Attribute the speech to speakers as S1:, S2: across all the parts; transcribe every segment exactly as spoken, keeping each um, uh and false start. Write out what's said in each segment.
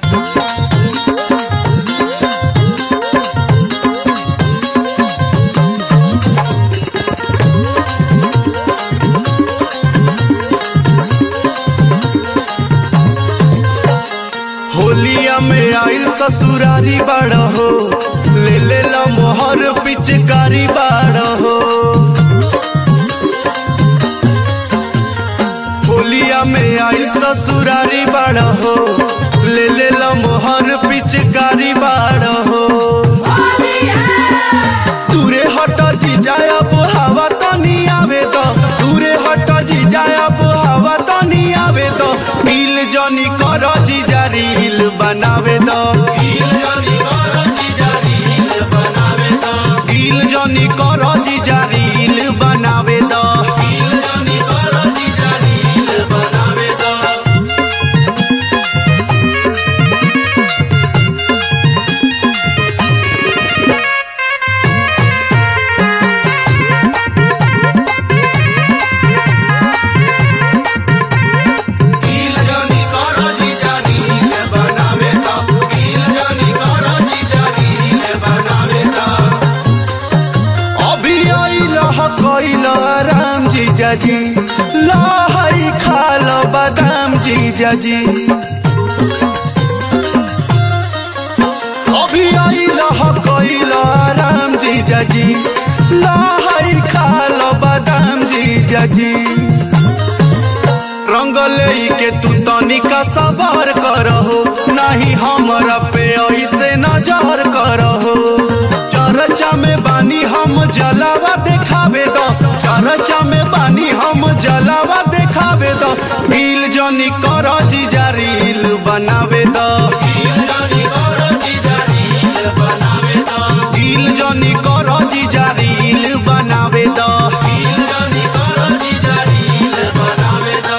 S1: होलिया में आइल ससुरारी बाड़ हो, ले ले ला मोहर पिचकारी बाड़ हो। होलिया में आइल ससुरारी बाड़ हो, ले ले ला मोहर पिचकारी बाड़ हो। दूरे हट जीजा अब हवा तो नहीं आवे तो, दूरे हट जीजा अब हवा तो नहीं आवे तो। पील जनी कर जीजा रील बनावे दो, पील जनी कर जीजा रील बनावे दो, पील जनी कर जीजा रील बनावे दो, पील जनी कर जीजा रील बनावे दो। राम जीजा जी लहई खाल बादाम जीजा जी, अभी आई लह कैल राम जीजा जी लहई खाल बादाम जीजा जी। रंग ले के तू तनिका सबर करहो, नहीं हमरा पे ऐसे नजर करहो। चर्चा में बानी हम जलावा देखावे दो, चर्चा में बानी हम जलावा देखावे दो। पील जनी कर जीजा रील बनावे दो, पील जनी कर जीजा रील बनावे दो, पील जनी कर जीजा रील बनावे दो, पील जनी कर जीजा रील बनावे दो।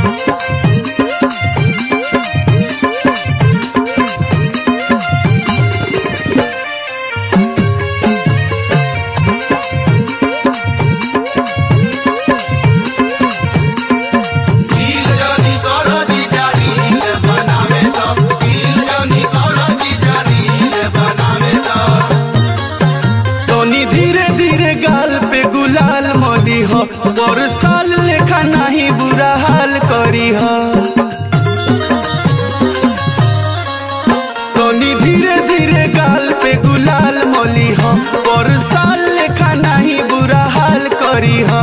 S1: हो और साल लेखा नहीं बुरा हाल करी हो, तोनी धीरे धीरे गाल पे गुलाल मोली हो और साल लेखा नहीं बुरा हाल करी हो।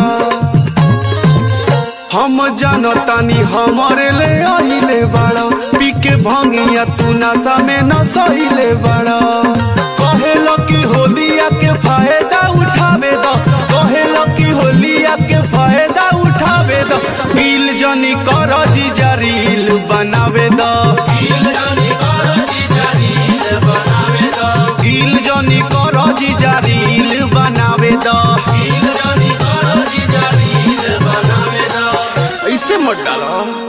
S1: हम जानो तानी हमारे ले आइले बाड़ो, पी के भंगिया तू नशा में न सहिले बाड़ो। कहेलो कि होलिया के फायदा उठावे दो, कहेलो कि होलिया के फायदा उठावे दो। पील जनी कर जीजा रील बनावे दो, पील जनी कर जीजा रील बनावे दो, पील जनी कर जीजा रील बनावे दो, पील जनी कर जीजा रील बनावे दो। ऐसे मत डालो।